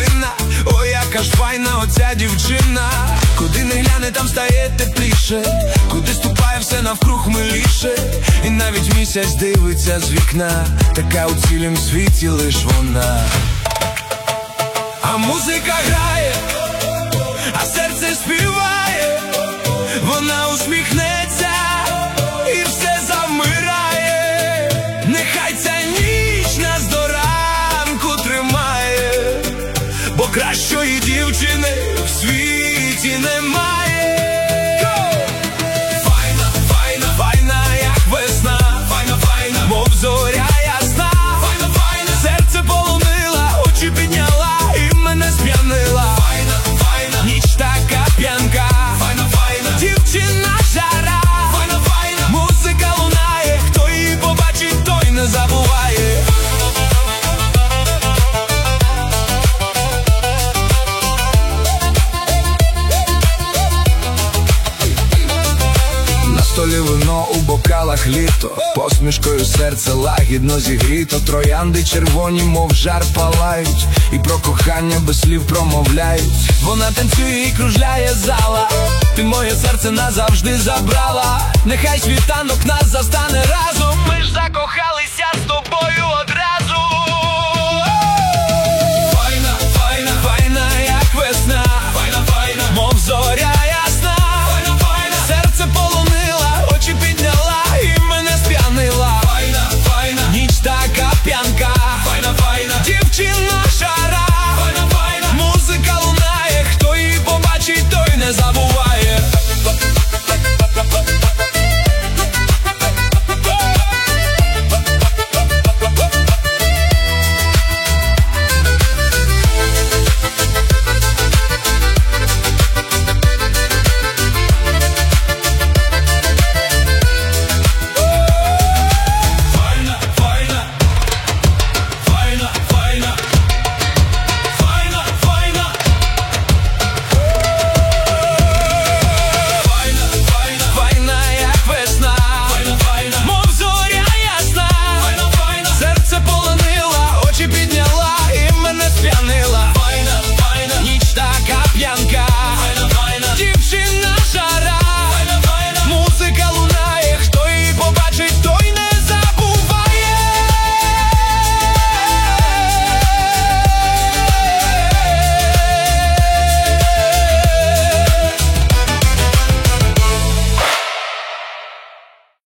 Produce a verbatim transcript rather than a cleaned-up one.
калина. Ой, яка ж файна оця дівчина. Куди не гляне, там стає тепліше, куди ступає, все навкруг миліше. І навіть місяць дивиться з вікна, така у цілім світі лиш вона. А музика грає, а серце співає, вона усміхнеться і все замирає. Нехай ця ніч нас до ранку тримає, бо кращої дівчини в світі немає. Файна, файна, файна, як весна, файна, файна, мов зоря ясна. Файна, файна, серце полонила, очі підняла і мене сп'янила. Файна, файна, ніч така п'янка. Файна, файна, дівчина жара. Файна, файна, музика лунає, хто її побачить, той не забуває. На столі вино, у бокалах літо, посмішкою серце лагідно зігріто. Троянди червоні, мов жар палають, і про кохання без слів промовляють. Вона танцює і кружляє зала, ти моє серце назавжди забрала. Нехай світанок нас застане разом, ми ж закохалися з тобою одразу.